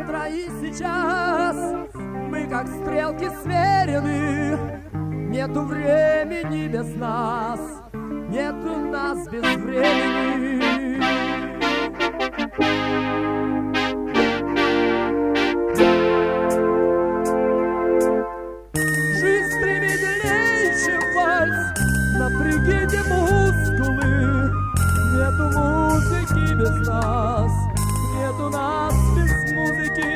завтра и сейчас мы как стрелки сверены. Нету времени без нас, нету нас без времени. Жизнь стремительнее, чем вальс, напрягите мускулы. Нету музыки без нас, нету нас без музыки.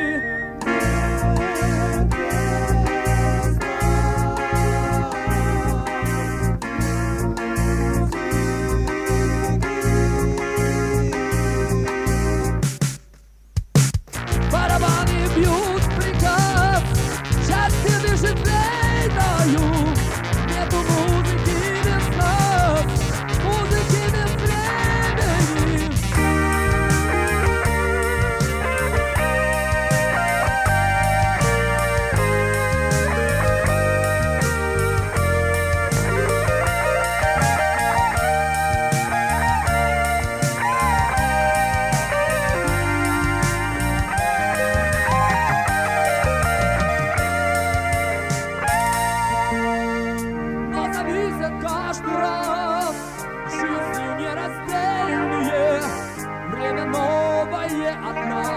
Барабаны бьют приказ, счастье дышит войною. Нету музыки без нас, музыки без времени. Но зависят каждый раз жизнью нераздельные. Время новое от нас.